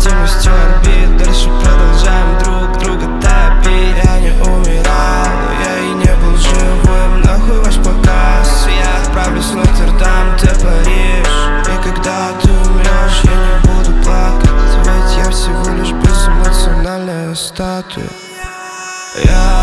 совместимостью орбит. Дальше продолжаем друг друга топить. Я не умирал, но я и не был живым. Нахуй ваш показ, я отправлюсь в Нотр-Дам, ты Париж. И когда ты умрешь, я не буду плакать, ведь я всего лишь безэмоциональная статуя.